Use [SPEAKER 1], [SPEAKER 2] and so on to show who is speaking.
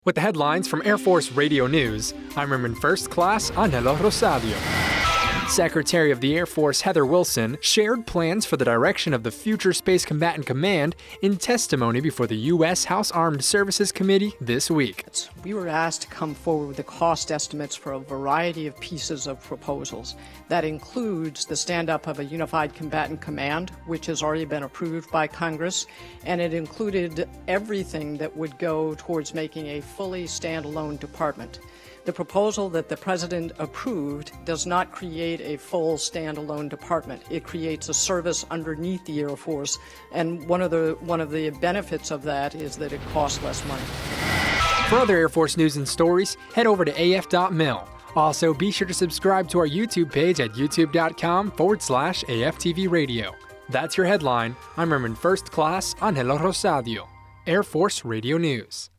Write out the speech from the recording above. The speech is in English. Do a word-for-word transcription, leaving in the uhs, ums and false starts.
[SPEAKER 1] With the headlines from Air Force Radio News, I'm Airman First Class Angelo Rosario. Secretary of the Air Force Heather Wilson shared plans for the direction of the Future Space Combatant Command in testimony before the U S House Armed Services Committee this week.
[SPEAKER 2] We were asked to come forward with the cost estimates for a variety of pieces of proposals. That includes the stand-up of a Unified Combatant Command, which has already been approved by Congress, and it included everything that would go towards making a fully standalone department. The proposal that the President approved does not create a full standalone department. It creates a service underneath the Air Force, and one of the one of the benefits of that is that it costs less money.
[SPEAKER 1] For other Air Force news and stories, head over to A F dot mil. Also, be sure to subscribe to our YouTube page at youtube.com forward slash AFTV Radio. That's your headline. I'm Airman First Class Angelo Rosario, Air Force Radio News.